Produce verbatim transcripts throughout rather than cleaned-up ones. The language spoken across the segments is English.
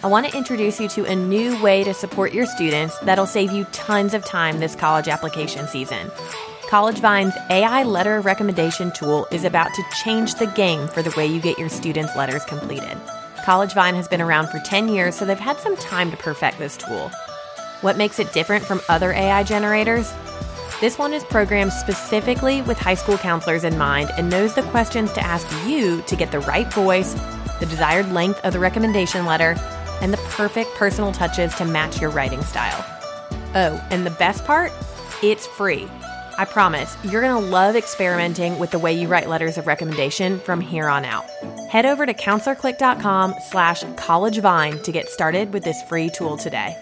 I want to introduce you to a new way to support your students that'll save you tons of time this college application season. CollegeVine's A I letter recommendation tool is about to change the game for the way you get your students' letters completed. CollegeVine has been around for ten years, so they've had some time to perfect this tool. What makes it different from other A I generators? This one is programmed specifically with high school counselors in mind and knows the questions to ask you to get the right voice, the desired length of the recommendation letter, and the perfect personal touches to match your writing style. Oh, and the best part? It's free. I promise, you're going to love experimenting with the way you write letters of recommendation from here on out. Head over to counselorclick.com slash collegevine to get started with this free tool today.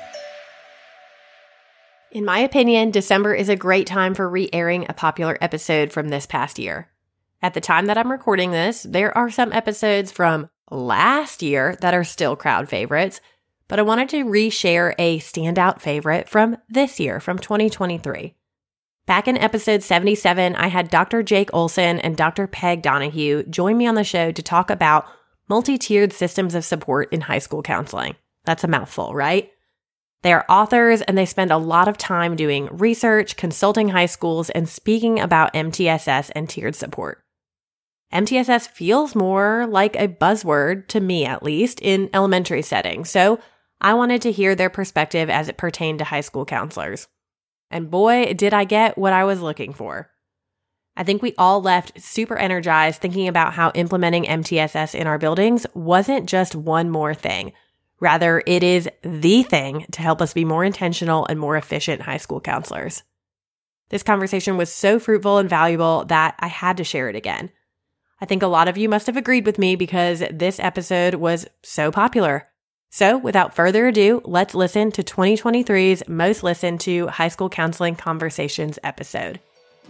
In my opinion, December is a great time for re-airing a popular episode from this past year. At the time that I'm recording this, there are some episodes from last year that are still crowd favorites, but I wanted to re-share a standout favorite from this year, from twenty twenty-three. Back in episode seventy-seven, I had Doctor Jake Olson and Doctor Peg Donahue join me on the show to talk about multi-tiered systems of support in high school counseling. That's a mouthful, right? They are authors and they spend a lot of time doing research, consulting high schools, and speaking about M T S S and tiered support. M T S S feels more like a buzzword, to me at least, in elementary settings, so I wanted to hear their perspective as it pertained to high school counselors. And boy, did I get what I was looking for. I think we all left super energized thinking about how implementing M T S S in our buildings wasn't just one more thing. Rather, it is the thing to help us be more intentional and more efficient high school counselors. This conversation was so fruitful and valuable that I had to share it again. I think a lot of you must have agreed with me because this episode was so popular. So without further ado, let's listen to twenty twenty-three's most listened to High School Counseling Conversations episode.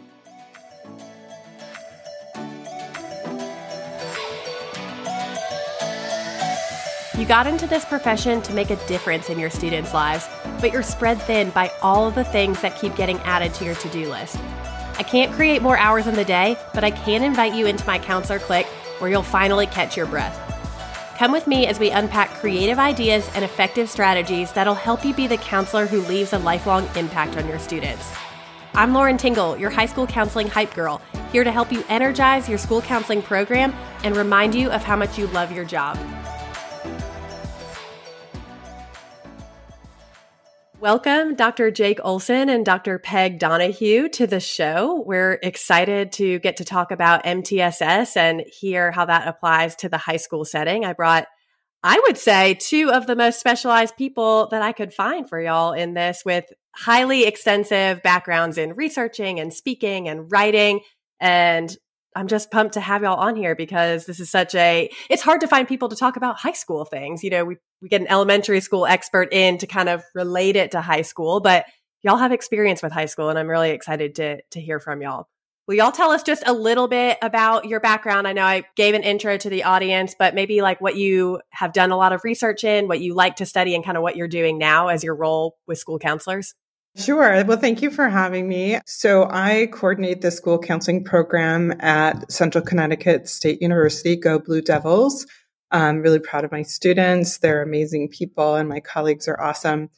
You got into this profession to make a difference in your students' lives, but you're spread thin by all of the things that keep getting added to your to-do list. I can't create more hours in the day, but I can invite you into my Counselor Click where you'll finally catch your breath. Come with me as we unpack creative ideas and effective strategies that'll help you be the counselor who leaves a lifelong impact on your students. I'm Lauren Tingle, your high school counseling hype girl, here to help you energize your school counseling program and remind you of how much you love your job. Welcome, Doctor Jake Olson and Doctor Peg Donahue to the show. We're excited to get to talk about M T S S and hear how that applies to the high school setting. I brought, I would say, two of the most specialized people that I could find for y'all in this, with highly extensive backgrounds in researching and speaking and writing. And I'm just pumped to have y'all on here because this is such a, it's hard to find people to talk about high school things. You know, we, we get an elementary school expert in to kind of relate it to high school, but y'all have experience with high school and I'm really excited to, to hear from y'all. Will y'all tell us just a little bit about your background? I know I gave an intro to the audience, but maybe like what you have done a lot of research in, what you like to study, and kind of what you're doing now as your role with school counselors. Sure. Well, thank you for having me. So I coordinate the school counseling program at Central Connecticut State University. Go Blue Devils. I'm really proud of my students. They're amazing people and my colleagues are awesome.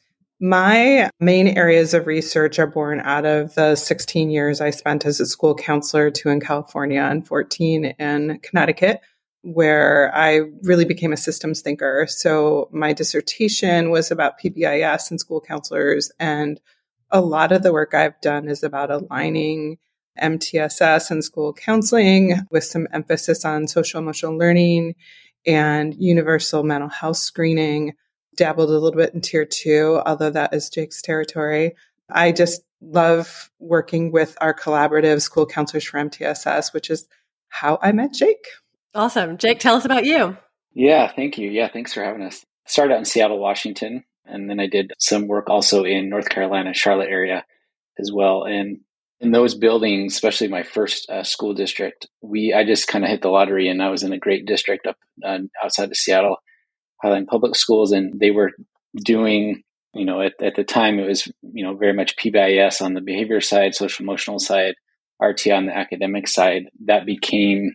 My main areas of research are born out of the sixteen years I spent as a school counselor, two in California and fourteen in Connecticut, where I really became a systems thinker. So my dissertation was about P B I S and school counselors, and a lot of the work I've done is about aligning M T S S and school counseling with some emphasis on social emotional learning and universal mental health screening. Dabbled a little bit in tier two, although that is Jake's territory. I just love working with our collaborative school counselors for M T S S, which is how I met Jake. Awesome. Jake, tell us about you. Yeah, thank you. Yeah, thanks for having us. I started out in Seattle, Washington, and then I did some work also in North Carolina, Charlotte area as well. And in those buildings, especially my first uh, school district, we I just kind of hit the lottery, and I was in a great district up uh, outside of Seattle, Highline Public Schools, and they were doing, you know, at, at the time it was, you know, very much P B I S on the behavior side, social emotional side, R T I on the academic side. That became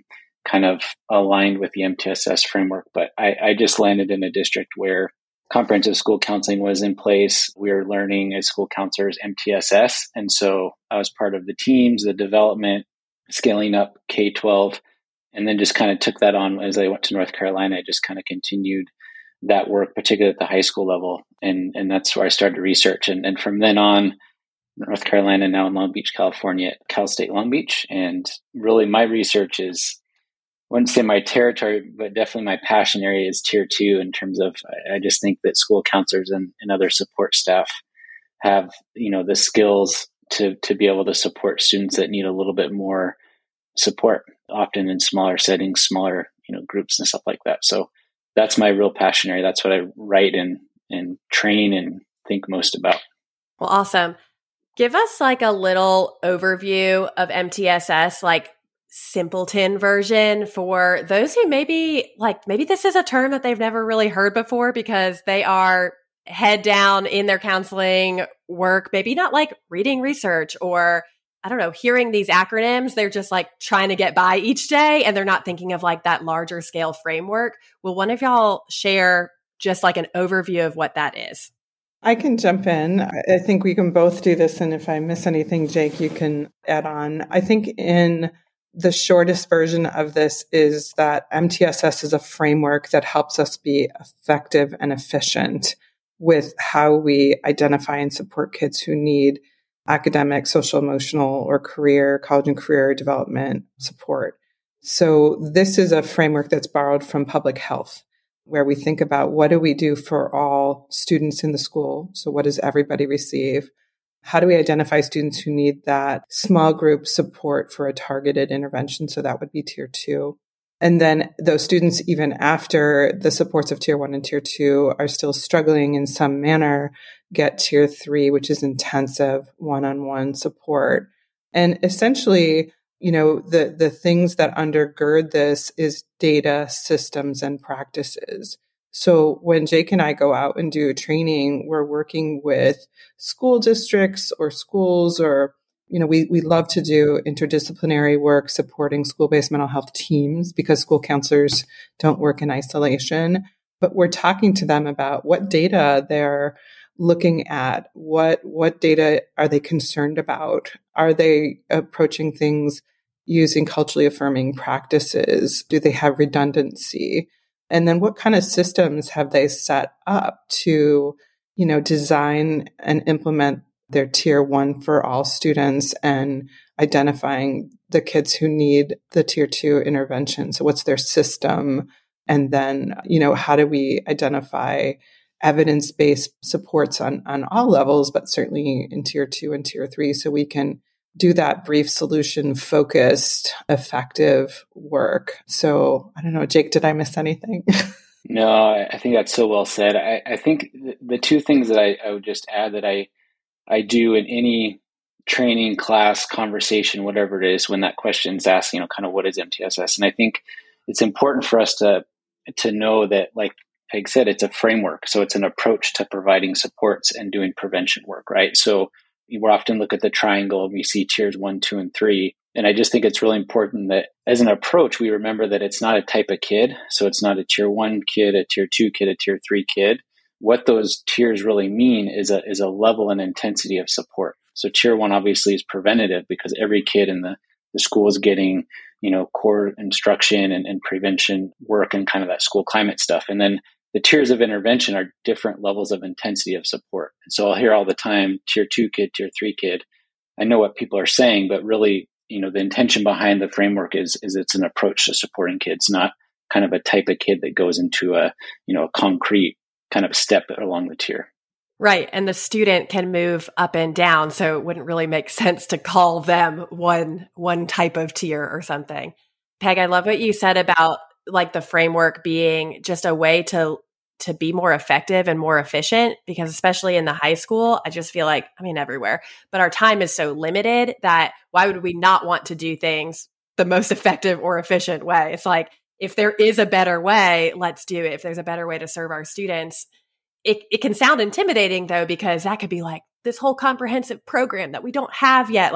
kind of aligned with the M T S S framework. But I, I just landed in a district where comprehensive school counseling was in place. We were learning as school counselors M T S S. And so I was part of the teams, the development, scaling up K twelve, and then just kind of took that on as I went to North Carolina. I just kind of continued that work, particularly at the high school level. And, and that's where I started to research. And, and from then on, North Carolina, now in Long Beach, California, at Cal State Long Beach. And really my research is, I wouldn't say my territory, but definitely my passion area is tier two in terms of, I just think that school counselors and, and other support staff have, you know, the skills to, to be able to support students that need a little bit more support, often in smaller settings, smaller, you know, groups and stuff like that. So that's my real passion area. That's what I write and, and train and think most about. Well, awesome. Give us like a little overview of M T S S, like simpleton version for those who maybe like, maybe this is a term that they've never really heard before because they are head down in their counseling work, maybe not like reading research or I don't know, hearing these acronyms. They're just like trying to get by each day and they're not thinking of like that larger scale framework. Will one of y'all share just like an overview of what that is? I can jump in. I think we can both do this. And if I miss anything, Jake, you can add on. I think in the shortest version of this is that M T S S is a framework that helps us be effective and efficient with how we identify and support kids who need academic, social, emotional, or career, college and career development support. So this is a framework that's borrowed from public health, where we think about what do we do for all students in the school? So what does everybody receive? How do we identify students who need that small group support for a targeted intervention? So that would be tier two. And then those students, even after the supports of tier one and tier two are still struggling in some manner, get tier three, which is intensive one-on-one support. And essentially, you know, the, the things that undergird this is data, systems, and practices. So when Jake and I go out and do training, we're working with school districts or schools or, you know, we, we love to do interdisciplinary work supporting school-based mental health teams because school counselors don't work in isolation. But we're talking to them about what data they're looking at, what what data are they concerned about? Are they approaching things using culturally affirming practices? Do they have redundancy? And then what kind of systems have they set up to, you know, design and implement their tier one for all students and identifying the kids who need the tier two intervention? So what's their system? And then, you know, how do we identify evidence-based supports on, on all levels, but certainly in tier two and tier three, so we can do that brief solution focused, effective work. So I don't know, Jake, did I miss anything? No, I think that's so well said. I, I think the two things that I, I would just add that I, I do in any training, class, conversation, whatever it is, when that question is asked, you know, kind of what is M T S S? And I think it's important for us to, to know that, like, like I said, it's a framework. So it's an approach to providing supports and doing prevention work, right? So we often look at the triangle and we see tiers one, two, and three. And I just think it's really important that as an approach, we remember that it's not a type of kid. So it's not a tier one kid, a tier two kid, a tier three kid. What those tiers really mean is a, is a level and intensity of support. So tier one obviously is preventative because every kid in the, the school is getting, you know, core instruction and, and prevention work and kind of that school climate stuff. And then the tiers of intervention are different levels of intensity of support. And so I'll hear all the time, tier two kid, tier three kid. I know what people are saying, but really, you know, the intention behind the framework is, is it's an approach to supporting kids, not kind of a type of kid that goes into a, you know, a concrete kind of step along the tier. Right. And the student can move up and down. So it wouldn't really make sense to call them one, one type of tier or something. Peg, I love what you said about like the framework being just a way to to be more effective and more efficient, because especially in the high school, I just feel like, I mean, everywhere, but our time is so limited that why would we not want to do things the most effective or efficient way? It's like, if there is a better way, let's do it. If there's a better way to serve our students, it, it can sound intimidating though, because that could be like this whole comprehensive program that we don't have yet. Like,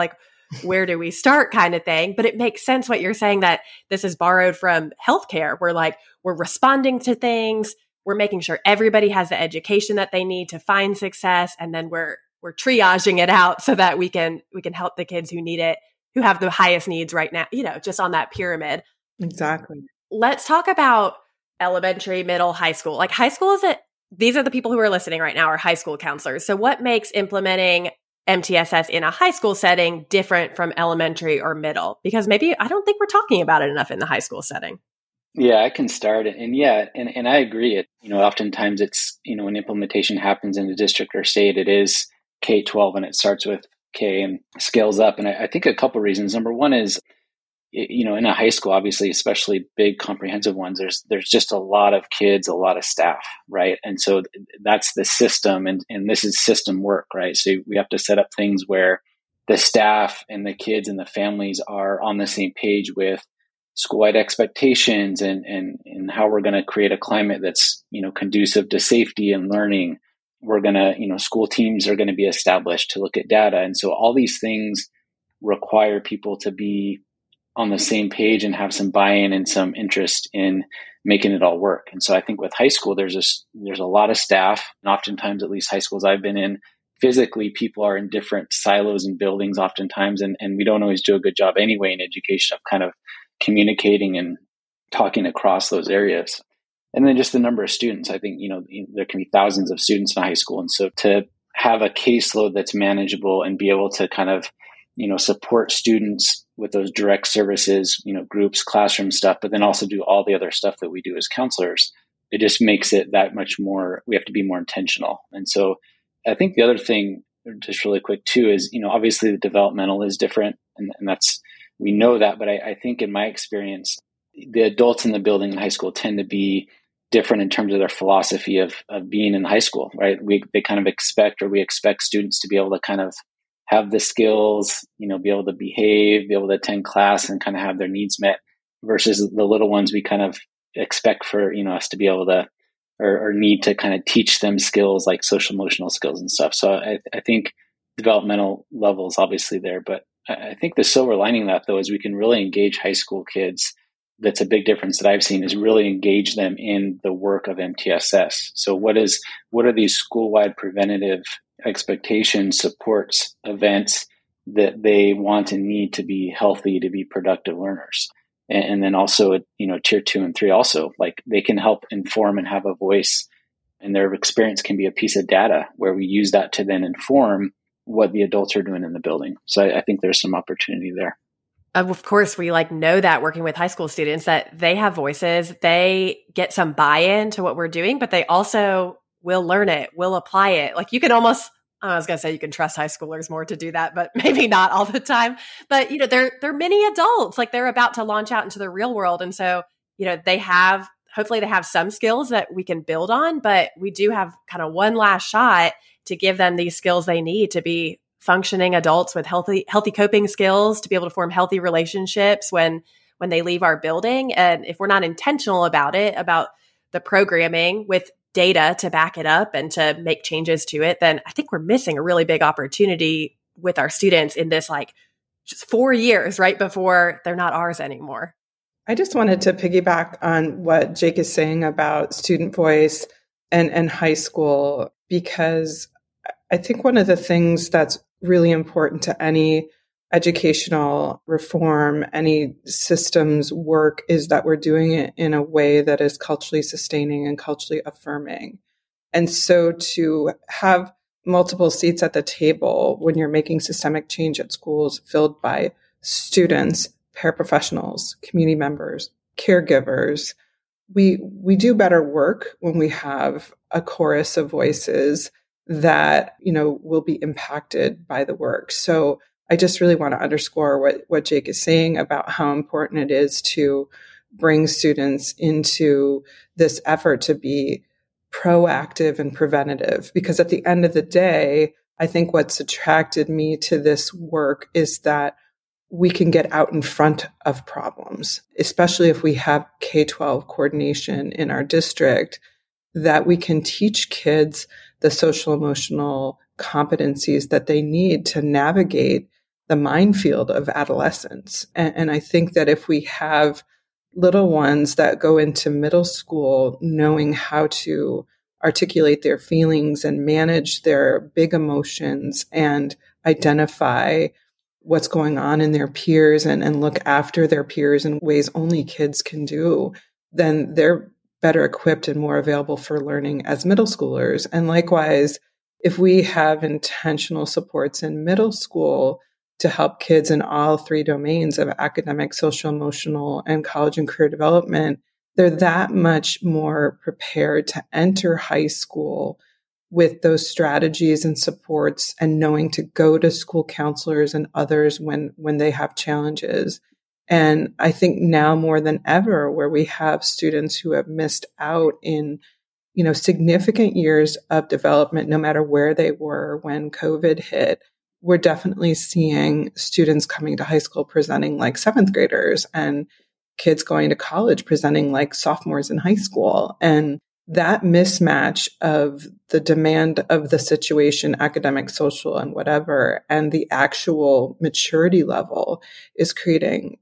where do we start kind of thing. But it makes sense what you're saying, that this is borrowed from healthcare. We're like, we're responding to things. We're making sure everybody has the education that they need to find success. And then we're, we're triaging it out so that we can, we can help the kids who need it, who have the highest needs right now, you know, just on that pyramid. Exactly. Let's talk about elementary, middle, high school. Like high school is it, these are the people who are listening right now are high school counselors. So what makes implementing M T S S in a high school setting different from elementary or middle? Because maybe I don't think we're talking about it enough in the high school setting. Yeah, I can start it. And yeah, and, and I agree. It, you know, oftentimes it's, you know, when implementation happens in a district or state, it is K twelve and it starts with K and scales up. And I, I think a couple of reasons. Number one is, you know, in a high school, obviously, especially big comprehensive ones, there's there's just a lot of kids, a lot of staff, right? And so that's the system, and, and this is system work, right? So we have to set up things where the staff and the kids and the families are on the same page with school-wide expectations and and and how we're going to create a climate that's, you know, conducive to safety and learning. We're going to, you know, school teams are going to be established to look at data. And so all these things require people to be on the same page and have some buy-in and some interest in making it all work. And so I think with high school, there's a, there's a lot of staff, and oftentimes, at least high schools I've been in, physically people are in different silos and buildings oftentimes, and, and we don't always do a good job anyway in education of kind of communicating and talking across those areas. And then just the number of students, I think, you know, there can be thousands of students in high school. And so to have a caseload that's manageable and be able to kind of, you know, support students with those direct services, you know, groups, classroom stuff, but then also do all the other stuff that we do as counselors, it just makes it that much more, we have to be more intentional. And so I think the other thing, just really quick too, is, you know, obviously the developmental is different, and, and that's, we know that, but I, I think in my experience, the adults in the building in high school tend to be different in terms of their philosophy of, of being in high school, right? We, they kind of expect, or we expect students to be able to kind of have the skills, you know, be able to behave, be able to attend class and kind of have their needs met, versus the little ones we kind of expect for, you know, us to be able to, or, or need to kind of teach them skills like social emotional skills and stuff. So I, I think developmental level is obviously there, but I think the silver lining of that though, is we can really engage high school kids. That's a big difference that I've seen, is really engage them in the work of M T S S. So what is, what are these school-wide preventative expectations, supports, events that they want and need to be healthy, to be productive learners? And, and then also, you know, tier two and three also, like they can help inform and have a voice, and their experience can be a piece of data where we use that to then inform what the adults are doing in the building. So I, I think there's some opportunity there. Of course, we like know that working with high school students, that they have voices, they get some buy-in to what we're doing, but they also will learn it, will apply it. Like you can almost, I was going to say you can trust high schoolers more to do that, but maybe not all the time. But, you know, they're, they're mini adults, like they're about to launch out into the real world. And so, you know, they have, hopefully they have some skills that we can build on, but we do have kind of one last shot to give them these skills they need to be functioning adults with healthy, healthy coping skills, to be able to form healthy relationships when, when they leave our building. And if we're not intentional about it, about the programming with data to back it up and to make changes to it, then I think we're missing a really big opportunity with our students in this, like just four years right before they're not ours anymore. I just wanted to piggyback on what Jake is saying about student voice and, and high school, because I think one of the things that's really important to any educational reform, any systems work, is that we're doing it in a way that is culturally sustaining and culturally affirming. And so to have multiple seats at the table when you're making systemic change at schools filled by students, paraprofessionals, community members, caregivers, we we do better work when we have a chorus of voices that, you know, will be impacted by the work. So I just really want to underscore what, what Jake is saying about how important it is to bring students into this effort to be proactive and preventative. Because at the end of the day, I think what's attracted me to this work is that we can get out in front of problems, especially if we have K twelve coordination in our district, that we can teach kids the social emotional competencies that they need to navigate the minefield of adolescence. And, and I think that if we have little ones that go into middle school knowing how to articulate their feelings and manage their big emotions and identify what's going on in their peers and, and look after their peers in ways only kids can do, then they're better equipped and more available for learning as middle schoolers. And likewise, if we have intentional supports in middle school to help kids in all three domains of academic, social, emotional, and college and career development, they're that much more prepared to enter high school with those strategies and supports and knowing to go to school counselors and others when, when they have challenges. And I think now more than ever, where we have students who have missed out in, you know, significant years of development, no matter where they were when COVID hit, we're definitely seeing students coming to high school presenting like seventh graders and kids going to college presenting like sophomores in high school. And that mismatch of the demand of the situation, academic, social, and whatever, and the actual maturity level is creating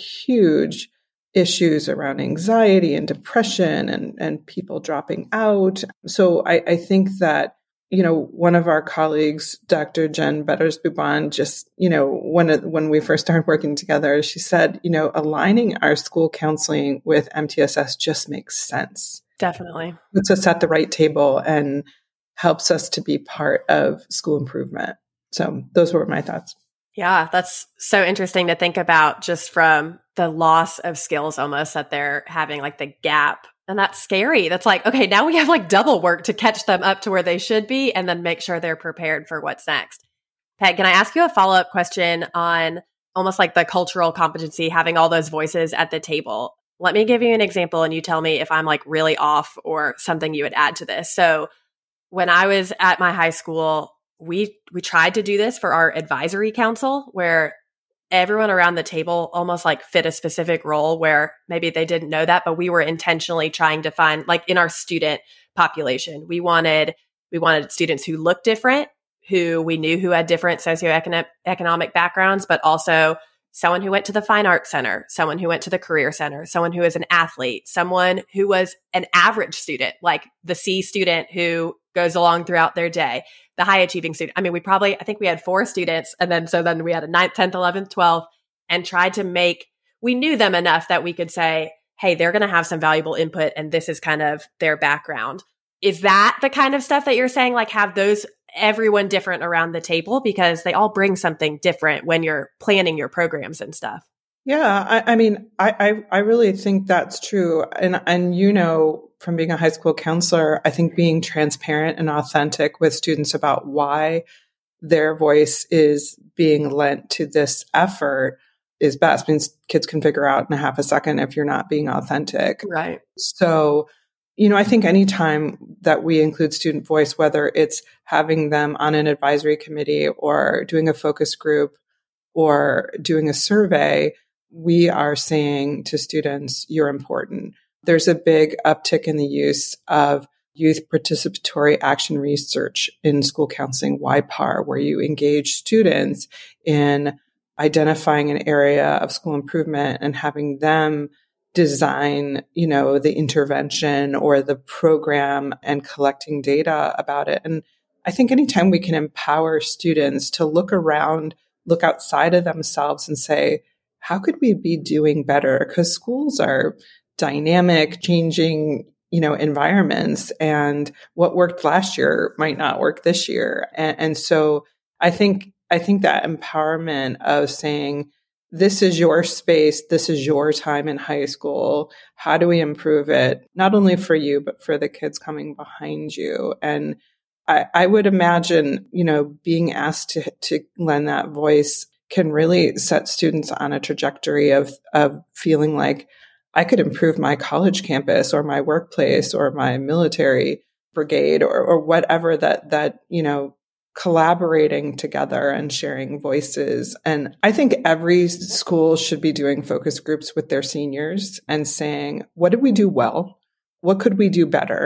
huge issues around anxiety and depression and, and people dropping out. So I, I think that, you know, one of our colleagues, Doctor Jen Betters-Bubon, just, you know, when, when we first started working together, she said, you know, aligning our school counseling with M T S S just makes sense. Definitely. Puts us at the right table and helps us to be part of school improvement. So those were my thoughts. Yeah, that's so interesting to think about, just from the loss of skills almost that they're having, like the gap. And that's scary. That's like, okay, now we have like double work to catch them up to where they should be and then make sure they're prepared for what's next. Peg, can I ask you a follow-up question on almost like the cultural competency, having all those voices at the table? Let me give you an example and you tell me if I'm like really off or something you would add to this. So when I was at my high school, we we tried to do this for our advisory council, where everyone around the table almost like fit a specific role, where maybe they didn't know that, but we were intentionally trying to find, like in our student population, we wanted we wanted students who looked different, who we knew who had different socioeconomic economic backgrounds, but also someone who went to the Fine Arts Center, someone who went to the Career Center, someone who is an athlete, someone who was an average student, like the C student who goes along throughout their day, the high achieving student. I mean, we probably, I think we had four students. And then, so then we had a ninth, tenth, eleventh, twelfth, and tried to make, we knew them enough that we could say, hey, they're going to have some valuable input and this is kind of their background. Is that the kind of stuff that you're saying? Like have those, everyone different around the table, because they all bring something different when you're planning your programs and stuff. Yeah, I, I mean, I, I I really think that's true. And, and, you know, from being a high school counselor, I think being transparent and authentic with students about why their voice is being lent to this effort is best. It means kids can figure out in a half a second if you're not being authentic. Right. So, you know, I think anytime that we include student voice, whether it's having them on an advisory committee or doing a focus group or doing a survey, we are saying to students, you're important. There's a big uptick in the use of youth participatory action research in school counseling, Y P A R, where you engage students in identifying an area of school improvement and having them design, you know, the intervention or the program and collecting data about it. And I think anytime we can empower students to look around, look outside of themselves and say, how could we be doing better? Because schools are dynamic, changing, you know, environments, and what worked last year might not work this year. And, and so I think, I think that empowerment of saying, this is your space, this is your time in high school. How do we improve it? Not only for you, but for the kids coming behind you. And I, I would imagine, you know, being asked to, to lend that voice can really set students on a trajectory of, of feeling like I could improve my college campus or my workplace or my military brigade or, or whatever that, that, you know, collaborating together and sharing voices. And I think every school should be doing focus groups with their seniors and saying, what did we do well? What could we do better?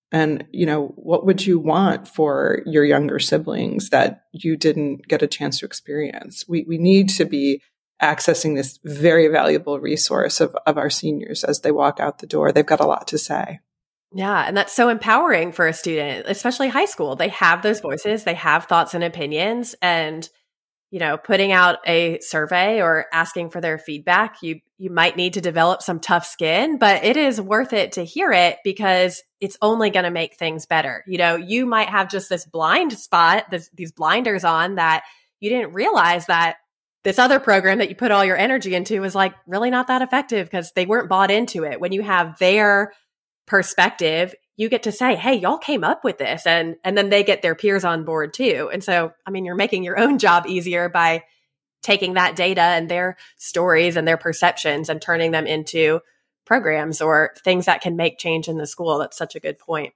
And, you know, what would you want for your younger siblings that you didn't get a chance to experience? We we need to be accessing this very valuable resource of, of our seniors as they walk out the door. They've got a lot to say. Yeah. And that's so empowering for a student, especially high school. They have those voices, they have thoughts and opinions, and, you know, putting out a survey or asking for their feedback, you, you might need to develop some tough skin, but it is worth it to hear it because it's only going to make things better. You know, you might have just this blind spot, this, these blinders on that you didn't realize that this other program that you put all your energy into was like really not that effective because they weren't bought into it. When you have their perspective, you get to say, hey, y'all came up with this. And, and then they get their peers on board too. And so, I mean, you're making your own job easier by taking that data and their stories and their perceptions and turning them into programs or things that can make change in the school. That's such a good point.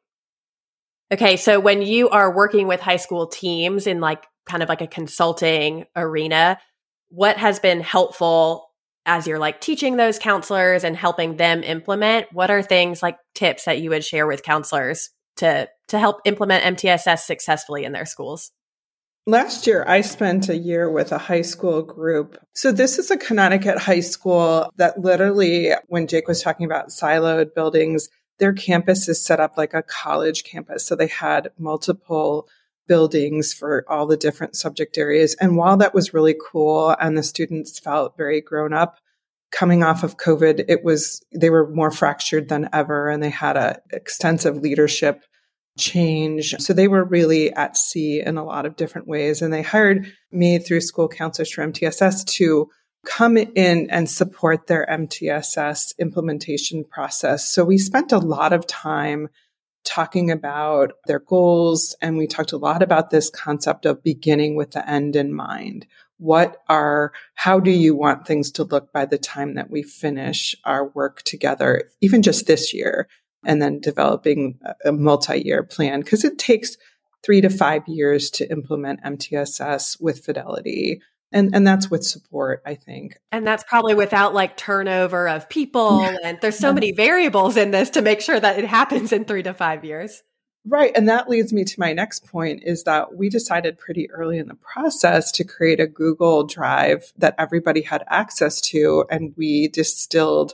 Okay. So when you are working with high school teams in like kind of like a consulting arena, what has been helpful as you're like teaching those counselors and helping them implement? What are things like tips that you would share with counselors to, to help implement M T S S successfully in their schools? Last year, I spent a year with a high school group. So this is a Connecticut high school that literally, when Jake was talking about siloed buildings, their campus is set up like a college campus. So they had multiple buildings for all the different subject areas. And while that was really cool and the students felt very grown up, coming off of COVID, it was, they were more fractured than ever and they had a extensive leadership change. So they were really at sea in a lot of different ways. And they hired me through School Counselors for M T S S to come in and support their M T S S implementation process. So we spent a lot of time talking about their goals. And we talked a lot about this concept of beginning with the end in mind. What are, how do you want things to look by the time that we finish our work together, even just this year, and then developing a multi-year plan? Because it takes three to five years to implement M T S S with fidelity. And and that's with support, I think. And that's probably without like turnover of people. And there's so many variables in this to make sure that it happens in three to five years. Right. And that leads me to my next point is that we decided pretty early in the process to create a Google Drive that everybody had access to. And we distilled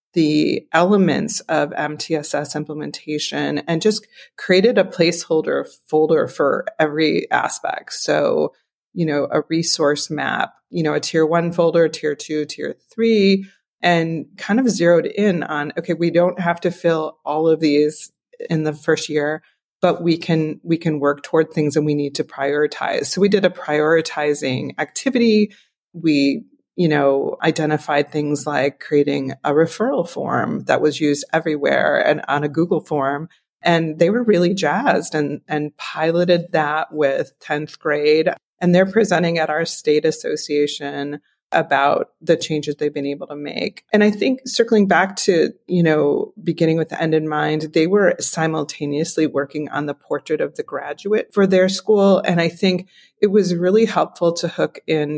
the elements of M T S S implementation and just created a placeholder folder for every aspect. So, you know, a resource map, you know, a tier one folder, tier two, tier three, and kind of zeroed in on, okay, we don't have to fill all of these in the first year, but we can, we can work toward things and we need to prioritize. So we did a prioritizing activity. We, you know, identified things like creating a referral form that was used everywhere and on a Google form. And they were really jazzed and, and piloted that with tenth grade. And they're presenting at our state association about the changes they've been able to make. And I think circling back to, you know, beginning with the end in mind, they were simultaneously working on the portrait of the graduate for their school. And I think it was really helpful to hook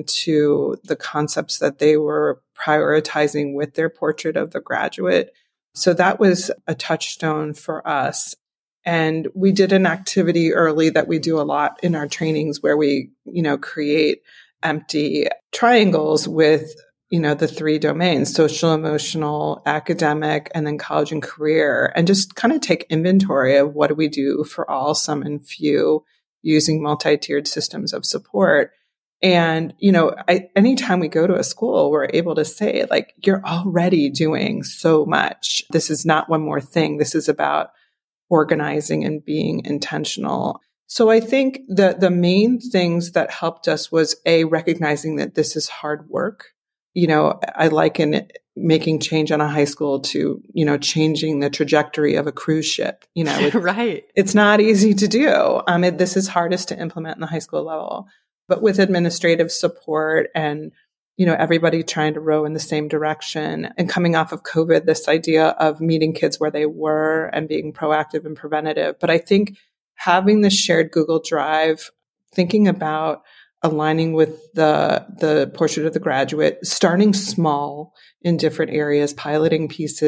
into the concepts that they were prioritizing with their portrait of the graduate. So that was a touchstone for us. And we did an activity early that we do a lot in our trainings where we, you know, create empty triangles with, you know, the three domains, social, emotional, academic, and then college and career, and just kind of take inventory of what do we do for all, some, and few using multi-tiered systems of support. And, you know, I, anytime we go to a school, we're able to say, like, you're already doing so much. This is not one more thing. This is about organizing and being intentional. So I think the the main things that helped us was a recognizing that this is hard work. You know, I liken it, making change on a high school to, you know, changing the trajectory of a cruise ship. You know, it, right. It's not easy to do. Um, it, this is hardest to implement in the high school level, but with administrative support and, you know, everybody trying to row in the same direction and coming off of COVID, this idea of meeting kids where they were and being proactive and preventative. But I think having the shared Google Drive, thinking about aligning with the, the portrait of the graduate, starting small in different areas, piloting pieces,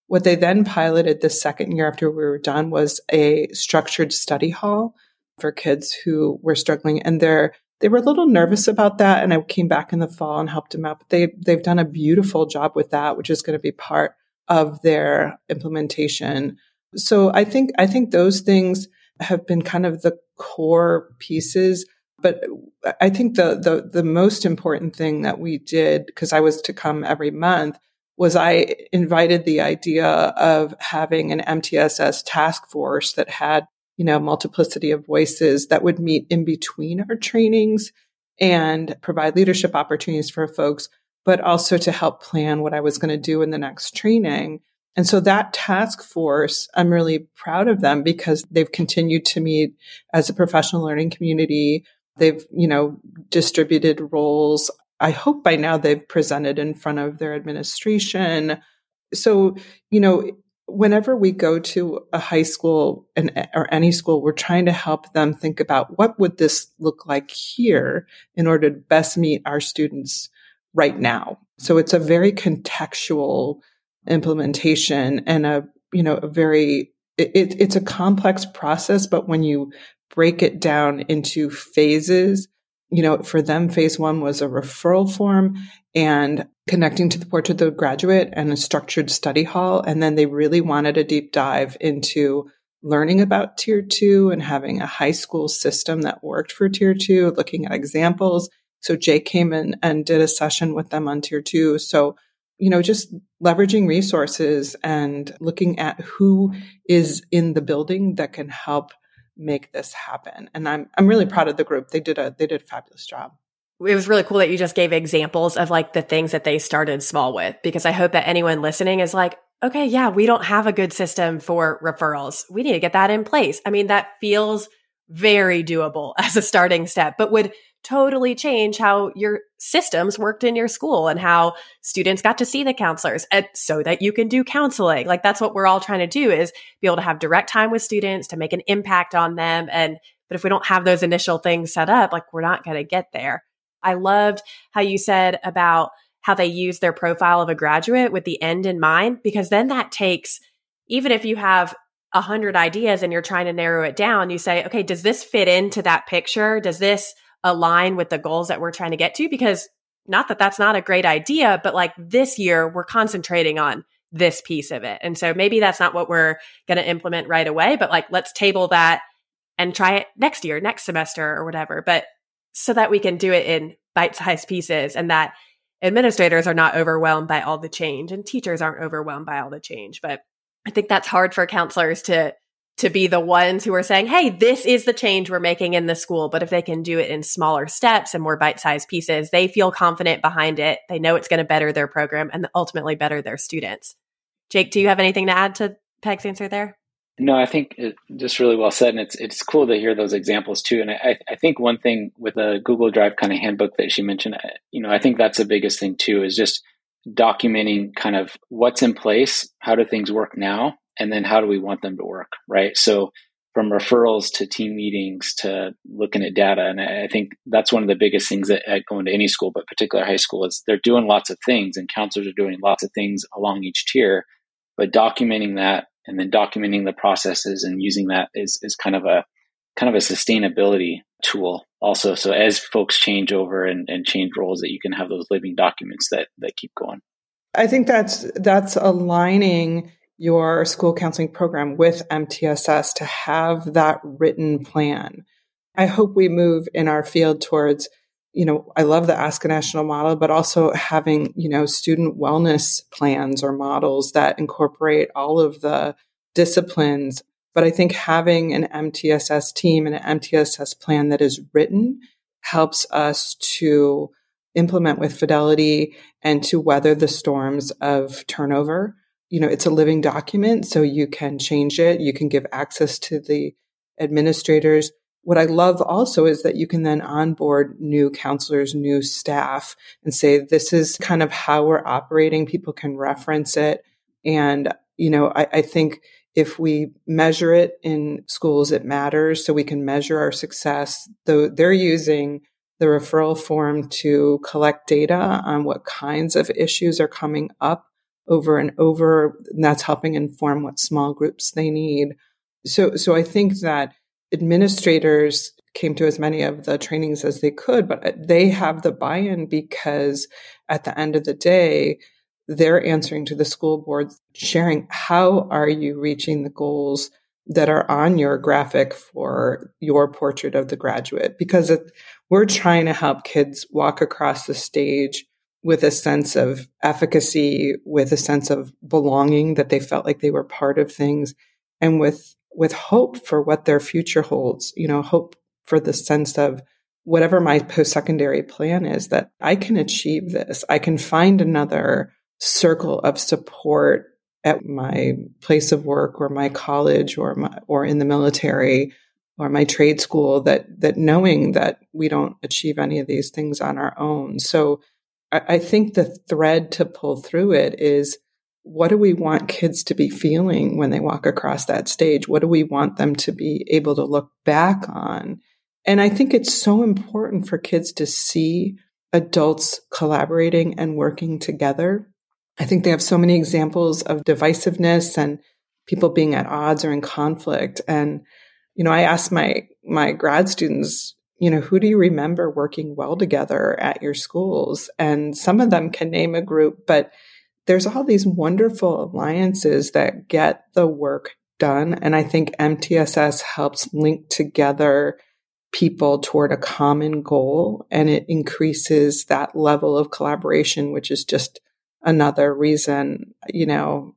What they then piloted the second year after we were done was a structured study hall for kids who were struggling. And they're, they were a little nervous about that. And I came back in the fall and helped them out. But they, they've done a beautiful job with that, which is going to be part of their implementation. So I think, I think those things have been kind of the core pieces. But I think the, the, the most important thing that we did, because I was to come every month, was I invited the idea of having an M T S S task force that had, you know, multiplicity of voices that would meet in between our trainings and provide leadership opportunities for folks, but also to help plan what I was going to do in the next training. And so that task force, I'm really proud of them because they've continued to meet as a professional learning community. They've, you know, distributed roles. I hope by now they've presented in front of their administration. So, you know, whenever we go to a high school and, or any school, we're trying to help them think about what would this look like here in order to best meet our students right now. So it's a very contextual implementation and a, you know, a very, it, it's a complex process, but when you break it down into phases, you know, for them, phase one was a referral form and connecting to the portrait of the graduate and a structured study hall. And then they really wanted a deep dive into learning about tier two and having a high school system that worked for tier two, looking at examples. So Jay came in and did a session with them on tier two. So, you know, just leveraging resources and looking at who is in the building that can help make this happen. And I'm I'm really proud of the group. They did a they did a fabulous job. It was really cool that you just gave examples of like the things that they started small with, because I hope that anyone listening is like, okay, yeah, we don't have a good system for referrals. We need to get that in place. I mean, that feels very doable as a starting step, but would totally change how your systems worked in your school and how students got to see the counselors and so that you can do counseling. Like that's what we're all trying to do, is be able to have direct time with students to make an impact on them. And, but if we don't have those initial things set up, like we're not going to get there. I loved how you said about how they use their profile of a graduate with the end in mind, because then that takes, even if you have a hundred ideas and you're trying to narrow it down, you say, okay, does this fit into that picture? Does this align with the goals that we're trying to get to? Because not that that's not a great idea, but like this year we're concentrating on this piece of it. And so maybe that's not what we're going to implement right away, but like, let's table that and try it next year, next semester or whatever. But so that we can do it in bite-sized pieces and that administrators are not overwhelmed by all the change and teachers aren't overwhelmed by all the change. But I think that's hard for counselors to to be the ones who are saying, hey, this is the change we're making in the school. But if they can do it in smaller steps and more bite-sized pieces, they feel confident behind it. They know it's going to better their program and ultimately better their students. Jake, do you have anything to add to Peg's answer there? No, I think it just really well said. And it's it's cool to hear those examples too. And I, I think one thing with the Google Drive kind of handbook that she mentioned, you know, I think that's the biggest thing too, is just documenting kind of what's in place, how do things work now, and then how do we want them to work, right? So from referrals to team meetings to looking at data. And I think that's one of the biggest things that at going to any school, but particularly high school, is they're doing lots of things and counselors are doing lots of things along each tier, but documenting that and then documenting the processes and using that is, is kind of a kind of a sustainability tool also. So as folks change over and, and change roles, that you can have those living documents that that keep going. I think that's that's aligning your school counseling program with M T S S to have that written plan. I hope we move in our field towards, you know, I love the Ask a National model, but also having, you know, student wellness plans or models that incorporate all of the disciplines. But I think having an M T S S team and an M T S S plan that is written helps us to implement with fidelity and to weather the storms of turnover. You know, it's a living document, so you can change it. You can give access to the administrators. What I love also is that you can then onboard new counselors, new staff, and say, this is kind of how we're operating. People can reference it. And, you know, I, I think if we measure it in schools, it matters. So we can measure our success. Though they're using the referral form to collect data on what kinds of issues are coming up over and over. And that's helping inform what small groups they need. So, so I think that administrators came to as many of the trainings as they could, but they have the buy-in because at the end of the day, they're answering to the school board, sharing how are you reaching the goals that are on your graphic for your portrait of the graduate? Because it, we're trying to help kids walk across the stage with a sense of efficacy, with a sense of belonging, that they felt like they were part of things, and with with hope for what their future holds, you know, hope for the sense of whatever my post-secondary plan is, that I can achieve this. I can find another circle of support at my place of work or my college or my, or in the military or my trade school, that that knowing that we don't achieve any of these things on our own. So I, I think the thread to pull through it is, what do we want kids to be feeling when they walk across that stage? What do we want them to be able to look back on? And I think it's so important for kids to see adults collaborating and working together. I think they have so many examples of divisiveness and people being at odds or in conflict. And, you know, I asked my, my grad students, you know, who do you remember working well together at your schools? And some of them can name a group, but there's all these wonderful alliances that get the work done. And I think M T S S helps link together people toward a common goal, and it increases that level of collaboration, which is just another reason, you know,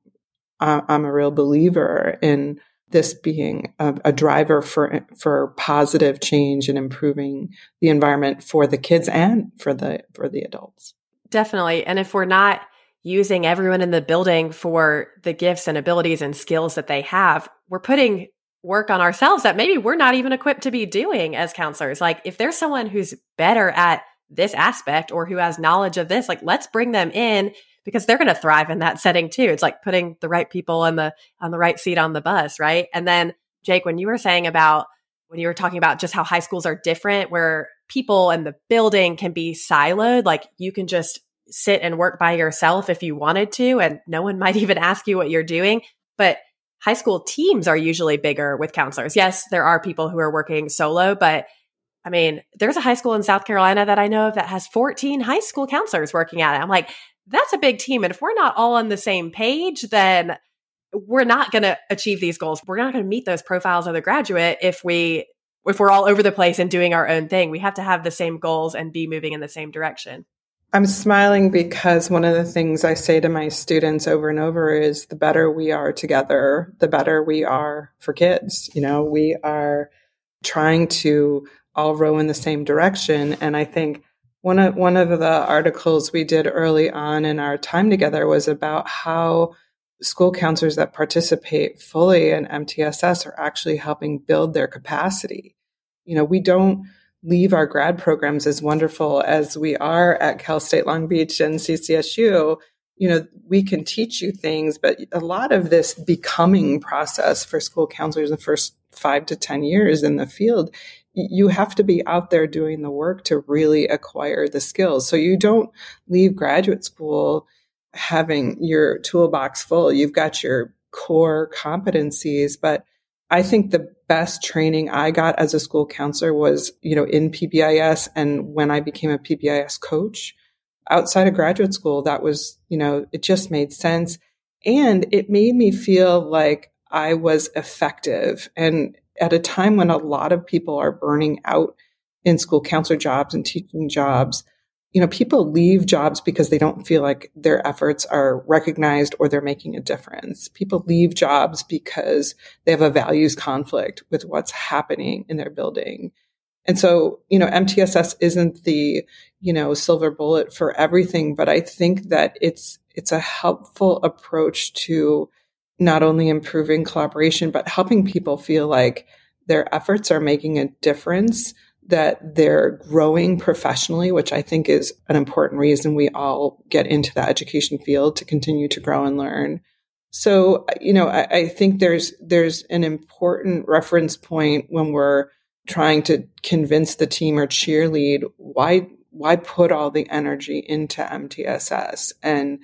I'm a real believer in this being a, a driver for for positive change and improving the environment for the kids and for the for the adults. Definitely. And if we're not using everyone in the building for the gifts and abilities and skills that they have, we're putting work on ourselves that maybe we're not even equipped to be doing as counselors. Like, if there's someone who's better at this aspect or who has knowledge of this, like, let's bring them in, because they're going to thrive in that setting too. It's like putting the right people on the on the right seat on the bus, right? And then, Jake, when you were saying about, when you were talking about just how high schools are different, where people and the building can be siloed, like you can just sit and work by yourself if you wanted to, and no one might even ask you what you're doing. But high school teams are usually bigger with counselors. Yes, there are people who are working solo, but I mean, there's a high school in South Carolina that I know of that has fourteen high school counselors working at it. I'm like, that's a big team. And if we're not all on the same page, then we're not going to achieve these goals. We're not going to meet those profiles of the graduate if we, if we're all over the place and doing our own thing. We have to have the same goals and be moving in the same direction. I'm smiling because one of the things I say to my students over and over is, the better we are together, the better we are for kids. You know, we are trying to all row in the same direction. And I think one of, one of the articles we did early on in our time together was about how school counselors that participate fully in M T S S are actually helping build their capacity. You know, we don't leave our grad programs as wonderful as we are at Cal State Long Beach and C C S U. You know, we can teach you things, but a lot of this becoming process for school counselors in the first five to ten years in the field, you have to be out there doing the work to really acquire the skills. So you don't leave graduate school having your toolbox full. You've got your core competencies, but I think the best training I got as a school counselor was, you know, in P B I S. And when I became a P B I S coach outside of graduate school, that was, you know, it just made sense. And it made me feel like I was effective. And at a time when a lot of people are burning out in school counselor jobs and teaching jobs, you know, people leave jobs because they don't feel like their efforts are recognized or they're making a difference. People leave jobs because they have a values conflict with what's happening in their building. And so, you know, M T S S isn't the, you know, silver bullet for everything, but I think that it's, it's a helpful approach to not only improving collaboration, but helping people feel like their efforts are making a difference, that they're growing professionally, which I think is an important reason we all get into the education field, to continue to grow and learn. So, you know, I, I think there's there's an important reference point when we're trying to convince the team or cheerlead, why why put all the energy into M T S S? And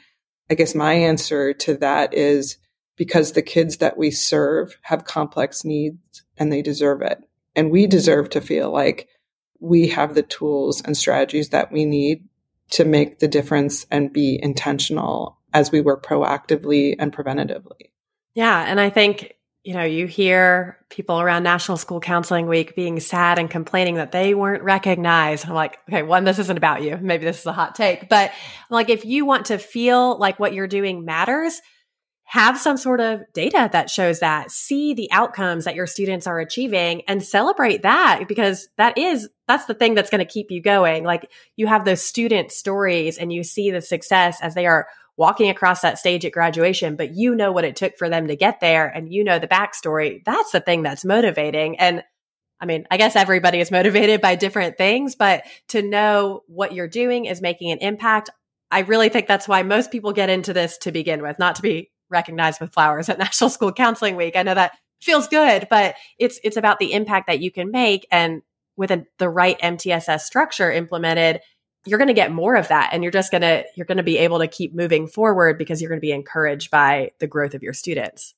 I guess my answer to that is because the kids that we serve have complex needs and they deserve it. And we deserve to feel like we have the tools and strategies that we need to make the difference and be intentional as we work proactively and preventatively. Yeah. And I think, you know, you hear people around National School Counseling Week being sad and complaining that they weren't recognized. I'm like, okay, one, this isn't about you. Maybe this is a hot take, but like, if you want to feel like what you're doing matters, have some sort of data that shows that, see the outcomes that your students are achieving and celebrate that, because that is, that's the thing that's going to keep you going. Like, you have those student stories and you see the success as they are walking across that stage at graduation, but you know what it took for them to get there and you know the backstory. That's the thing that's motivating. And I mean, I guess everybody is motivated by different things, but to know what you're doing is making an impact. I really think that's why most people get into this to begin with, not to be recognized with flowers at National School Counseling Week. I know that feels good, but it's it's about the impact that you can make. And with a, the right M T S S structure implemented, you're going to get more of that. And you're just going to, you're going to be able to keep moving forward because you're going to be encouraged by the growth of your students.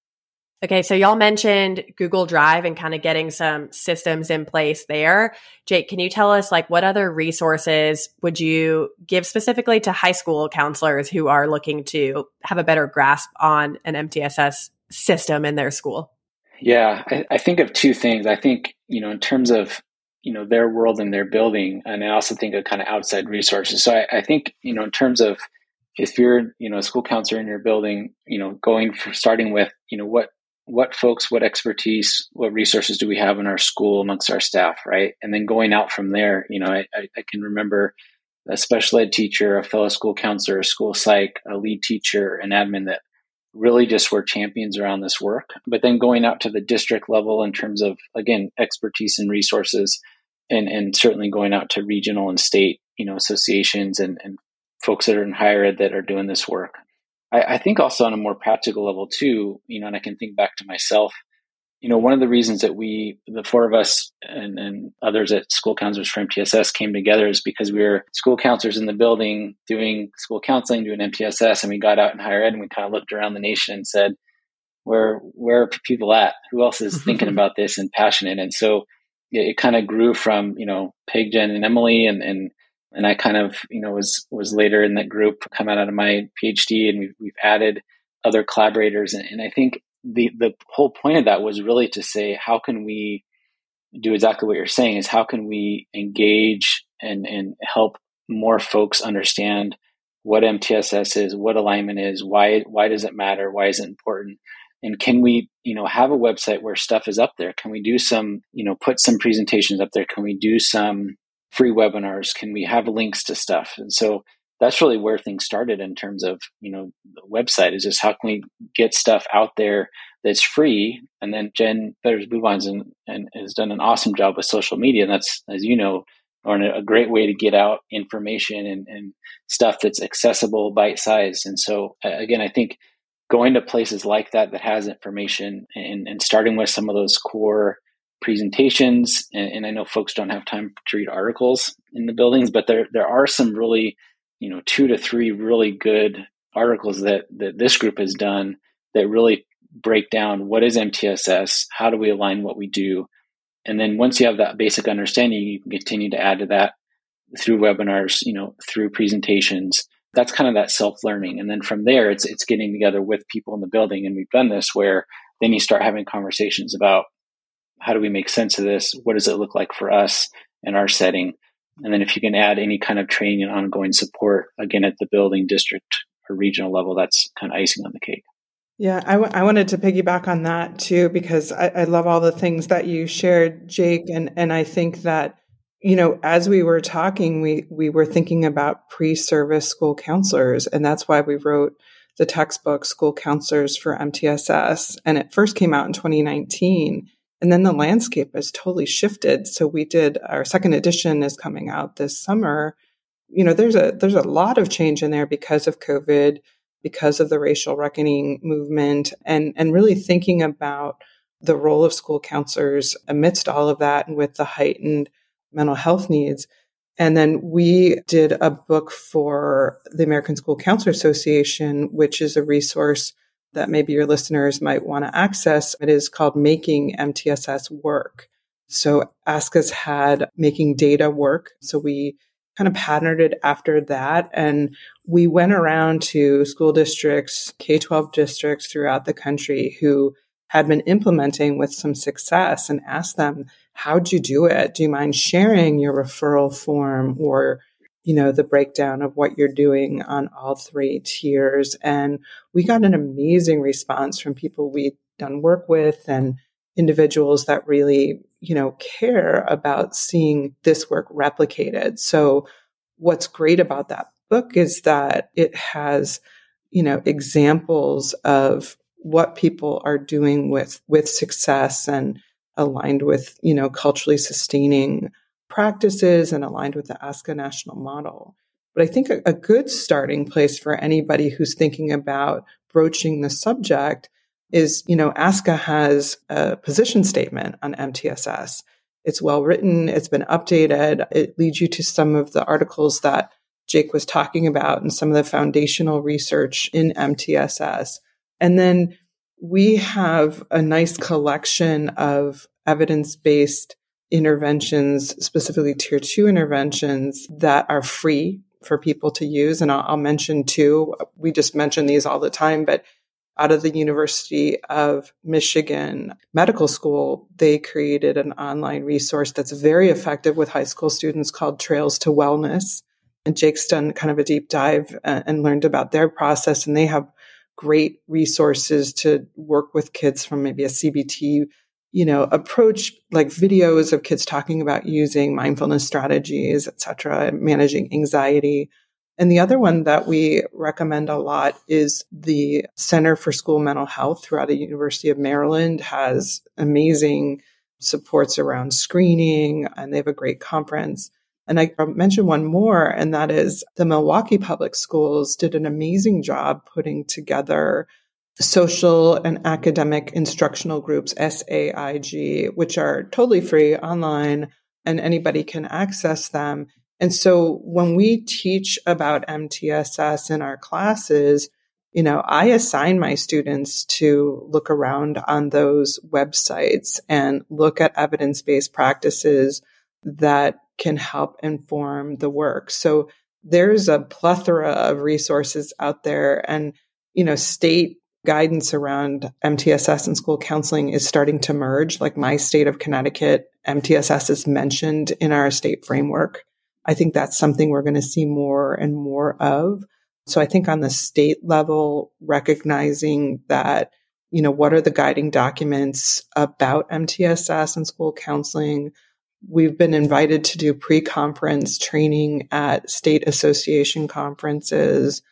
Okay. So y'all mentioned Google Drive and kind of getting some systems in place there. Jake, can you tell us like what other resources would you give specifically to high school counselors who are looking to have a better grasp on an M T S S system in their school? Yeah, I, I think of two things. I think, you know, in terms of, you know, their world and their building, and I also think of kind of outside resources. So I, I think, you know, in terms of if you're, you know, a school counselor in your building, you know, going for starting with, you know, what, what folks, what expertise, what resources do we have in our school amongst our staff, right? And then going out from there, you know, I, I, I can remember a special ed teacher, a fellow school counselor, a school psych, a lead teacher, an admin that really just were champions around this work. But then going out to the district level in terms of, again, expertise and resources, and, and certainly going out to regional and state, you know, associations and, and folks that are in higher ed that are doing this work. I, I think also on a more practical level too, you know, and I can think back to myself, you know, one of the reasons that we, the four of us and, and others at School Counselors for M T S S came together is because we were school counselors in the building doing school counseling, doing M T S S, and we got out in higher ed and we kind of looked around the nation and said, where, where are people at? Who else is thinking about this and passionate? And so it, it kind of grew from, you know, Peg, Jen, and Emily, and, and, and I kind of, you know, was, was later in that group coming out of my PhD, and we've, we've added other collaborators. And, and I think the, the whole point of that was really to say, how can we do exactly what you're saying, is how can we engage and, and help more folks understand what M T S S is, what alignment is, why, why does it matter? Why is it important? And can we, you know, have a website where stuff is up there? Can we do some, you know, put some presentations up there? Can we do some free webinars? Can we have links to stuff? And so that's really where things started in terms of, you know, the website, is just how can we get stuff out there that's free? And then Jen Fetters-Bubans and, and has done an awesome job with social media. And that's, as you know, Lauren, a great way to get out information and, and stuff that's accessible, bite-sized. And so again, I think going to places like that that has information and, and starting with some of those core presentations, and, and I know folks don't have time to read articles in the buildings, but there there are some really, you know, two to three really good articles that, that this group has done that really break down what is M T S S, how do we align what we do, and then once you have that basic understanding, you can continue to add to that through webinars, you know, through presentations. That's kind of that self-learning. And then from there, it's it's getting together with people in the building. And we've done this where then you start having conversations about how do we make sense of this? What does it look like for us in our setting? And then if you can add any kind of training and ongoing support, again, at the building, district, or regional level, that's kind of icing on the cake. Yeah, I, w- I wanted to piggyback on that too, because I, I love all the things that you shared, Jake. And, and I think that, you know, as we were talking, we, we were thinking about pre-service school counselors. And that's why we wrote the textbook, School Counselors for M T S S. And it first came out in twenty nineteen. And then the landscape has totally shifted. So we did, our second edition is coming out this summer. You know, there's a, there's a lot of change in there because of COVID, because of the racial reckoning movement, and, and really thinking about the role of school counselors amidst all of that and with the heightened mental health needs. And then we did a book for the American School Counselor Association, which is a resource that maybe your listeners might want to access. It is called Making M T S S Work. So ASCA's had Making Data Work. So we kind of patterned it after that. And we went around to school districts, K twelve districts throughout the country who had been implementing with some success and asked them, how'd you do it? Do you mind sharing your referral form or, you know, the breakdown of what you're doing on all three tiers? And we got an amazing response from people we'd done work with and individuals that really, you know, care about seeing this work replicated. So what's great about that book is that it has, you know, examples of what people are doing with, with success and aligned with, you know, culturally sustaining practices and aligned with the ASCA national model. But I think a, a good starting place for anybody who's thinking about broaching the subject is, you know, ASCA has a position statement on M T S S. It's well written. It's been updated. It leads you to some of the articles that Jake was talking about and some of the foundational research in M T S S. And then we have a nice collection of evidence-based interventions, specifically tier two interventions that are free for people to use. And I'll, I'll mention two. We just mention these all the time, but out of the University of Michigan Medical School, they created an online resource that's very effective with high school students called Trails to Wellness. And Jake's done kind of a deep dive and, and learned about their process. And they have great resources to work with kids from maybe a C B T, you know, approach, like videos of kids talking about using mindfulness strategies, et cetera, managing anxiety. And the other one that we recommend a lot is the Center for School Mental Health throughout the University of Maryland has amazing supports around screening, and they have a great conference. And I mentioned one more, and that is the Milwaukee Public Schools did an amazing job putting together social and academic instructional groups, S A I G, which are totally free online and anybody can access them. And so when we teach about M T S S in our classes, you know, I assign my students to look around on those websites and look at evidence-based practices that can help inform the work. So there's a plethora of resources out there, and, you know, state guidance around M T S S and school counseling is starting to merge. Like my state of Connecticut, M T S S is mentioned in our state framework. I think that's something we're going to see more and more of. So I think on the state level, recognizing that, you know, what are the guiding documents about M T S S and school counseling? We've been invited to do pre-conference training at state association conferences.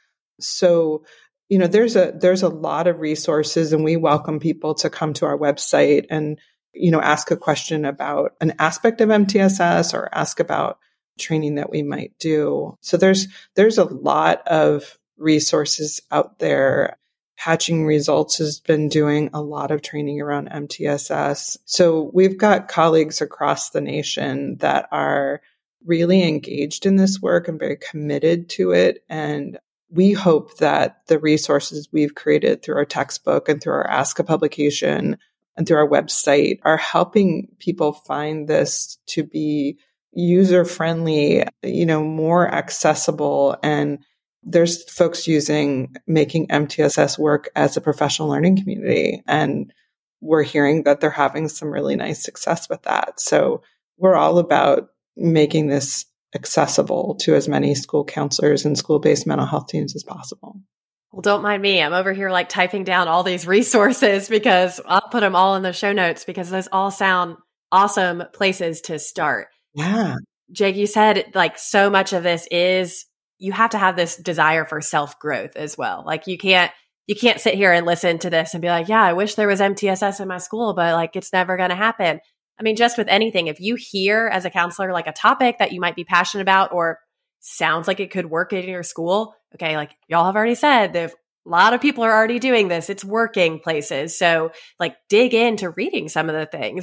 So, you know, there's a, there's a lot of resources, and we welcome people to come to our website and, you know, ask a question about an aspect of M T S S or ask about training that we might do. So there's, there's a lot of resources out there. Hatching Results has been doing a lot of training around M T S S. So we've got colleagues across the nation that are really engaged in this work and very committed to it. And we hope that the resources we've created through our textbook and through our ASCA publication and through our website are helping people find this to be user-friendly, you know, more accessible. And there's folks using Making M T S S Work as a professional learning community. And we're hearing that they're having some really nice success with that. So we're all about making this accessible to as many school counselors and school-based mental health teams as possible. Well, don't mind me. I'm over here like typing down all these resources because I'll put them all in the show notes because those all sound awesome places to start. Yeah. Jake, you said like so much of this is you have to have this desire for self-growth as well. Like you can't, you can't sit here and listen to this and be like, yeah, I wish there was M T S S in my school, but like, it's never going to happen. I mean, just with anything, if you hear as a counselor, like a topic that you might be passionate about or sounds like it could work in your school. Okay. Like y'all have already said, there's a lot of people are already doing this. It's working places. So like dig into reading some of the things. And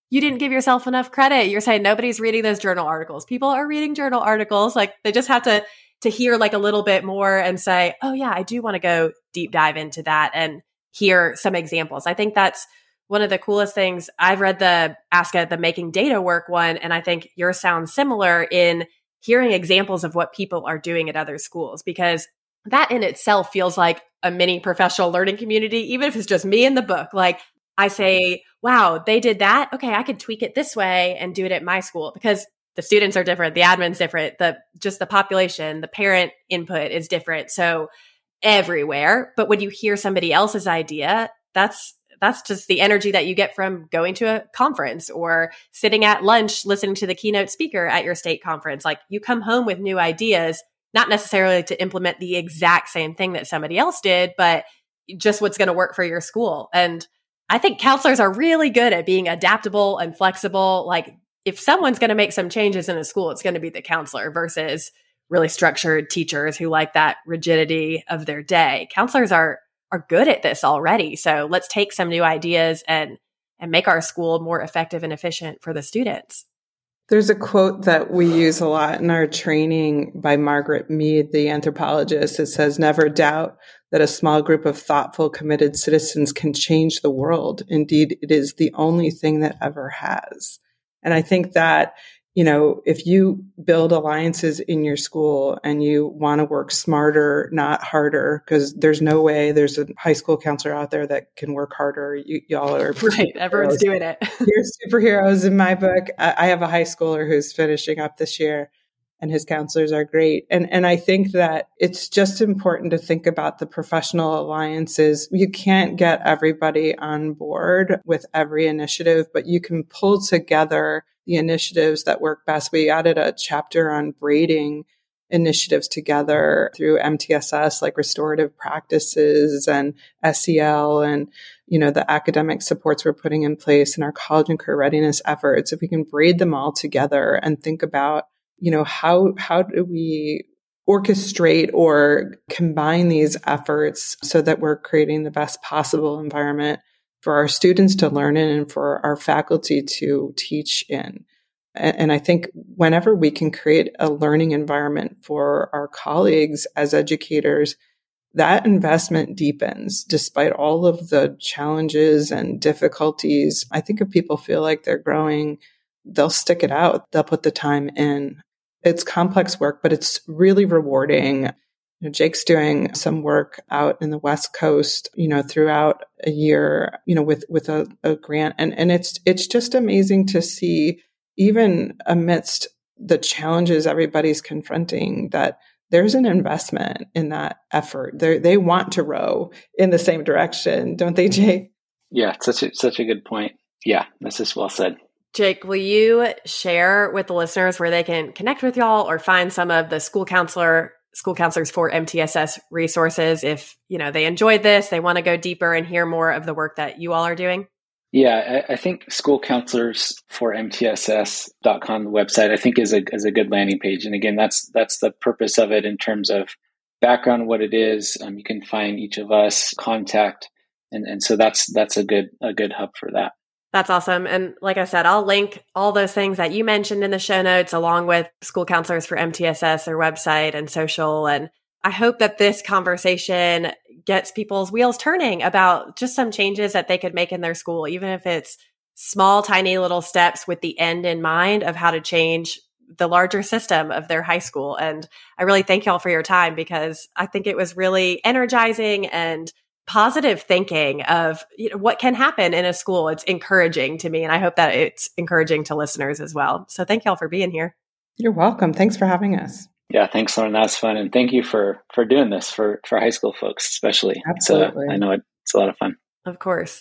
you didn't give yourself enough credit. You're saying nobody's reading those journal articles. People are reading journal articles. Like they just have to, to hear like a little bit more and say, oh yeah, I do want to go deep dive into that and hear some examples. I think that's one of the coolest things. I've read the Aska, the Making Data Work one, and I think yours sounds similar in hearing examples of what people are doing at other schools, because that in itself feels like a mini professional learning community, even if it's just me in the book. Like I say, wow, they did that. Okay, I could tweak it this way and do it at my school, because the students are different, the admin's different, the just the population, the parent input is different. So everywhere. But when you hear somebody else's idea, that's that's just the energy that you get from going to a conference or sitting at lunch listening to the keynote speaker at your state conference. Like you come home with new ideas, not necessarily to implement the exact same thing that somebody else did, but just what's going to work for your school. And I think counselors are really good at being adaptable and flexible. Like if someone's going to make some changes in a school, it's going to be the counselor versus really structured teachers who like that rigidity of their day. Counselors are are good at this already. So let's take some new ideas and and make our school more effective and efficient for the students. There's a quote that we use a lot in our training by Margaret Mead, the anthropologist. It says, "Never doubt that a small group of thoughtful, committed citizens can change the world. Indeed, it is the only thing that ever has." And I think that, you know, if you build alliances in your school and you want to work smarter, not harder, because there's no way there's a high school counselor out there that can work harder. You, y'all are right. Everyone's doing it. You're superheroes in my book. I, I have a high schooler who's finishing up this year, and his counselors are great. And and I think that it's just important to think about the professional alliances. You can't get everybody on board with every initiative, but you can pull together the initiatives that work best. We added a chapter on braiding initiatives together through M T S S, like restorative practices and S E L and, you know, the academic supports we're putting in place and our college and career readiness efforts. If we can braid them all together and think about, you know, how, how do we orchestrate or combine these efforts so that we're creating the best possible environment for our students to learn in and for our faculty to teach in. And I think whenever we can create a learning environment for our colleagues as educators, that investment deepens despite all of the challenges and difficulties. I think if people feel like they're growing, they'll stick it out. They'll put the time in. It's complex work, but it's really rewarding. You know, Jake's doing some work out in the West Coast, you know, throughout a year, you know, with, with a, a grant. And, and it's, it's just amazing to see, even amidst the challenges everybody's confronting, that there's an investment in that effort. They they want to row in the same direction, don't they, Jake? Yeah, such a, such a good point. Yeah, that's just well said. Jake, will you share with the listeners where they can connect with y'all or find some of the school counselor school counselors for M T S S resources if, you know, they enjoyed this, they want to go deeper and hear more of the work that you all are doing? Yeah, I, I think school counselors for M T S S dot com, the website, I think is a is a good landing page. And again, that's that's the purpose of it in terms of background, what it is. Um, you can find each of us, contact, and and so that's that's a good a good hub for that. That's awesome. And like I said, I'll link all those things that you mentioned in the show notes, along with school counselors for M T S S, their website and social. And I hope that this conversation gets people's wheels turning about just some changes that they could make in their school, even if it's small, tiny little steps with the end in mind of how to change the larger system of their high school. And I really thank y'all for your time, because I think it was really energizing and positive thinking of, you know, what can happen in a school. It's encouraging to me, and I hope that it's encouraging to listeners as well. So thank y'all for being here. You're welcome. Thanks for having us. Yeah, thanks, Lauren. That was fun. And thank you for for doing this for, for high school folks, especially. Absolutely. So I know it, it's a lot of fun. Of course.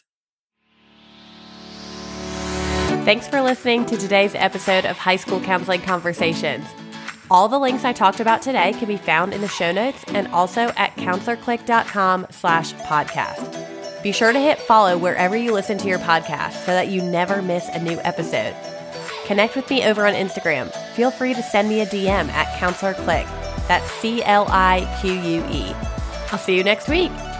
Thanks for listening to today's episode of High School Counseling Conversations. All the links I talked about today can be found in the show notes and also at counselorclick.com slash podcast. Be sure to hit follow wherever you listen to your podcast so that you never miss a new episode. Connect with me over on Instagram. Feel free to send me a D M at counselorclick. That's C L I Q U E. I'll see you next week.